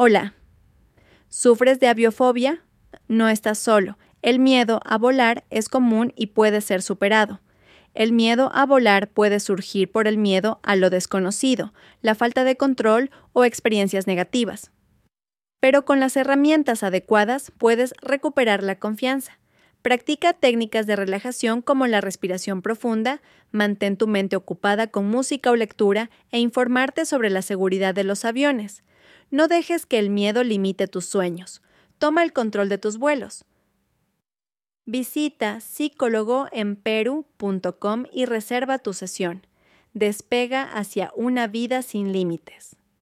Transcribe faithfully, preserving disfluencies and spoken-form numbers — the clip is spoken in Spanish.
Hola, ¿sufres de aviofobia? No estás solo. El miedo a volar es común y puede ser superado. El miedo a volar puede surgir por el miedo a lo desconocido, la falta de control o experiencias negativas. Pero con las herramientas adecuadas puedes recuperar la confianza. Practica técnicas de relajación como la respiración profunda, mantén tu mente ocupada con música o lectura e informarte sobre la seguridad de los aviones. No dejes que el miedo limite tus sueños. Toma el control de tus vuelos. Visita psicólogo en peru punto com y reserva tu sesión. Despega hacia una vida sin límites.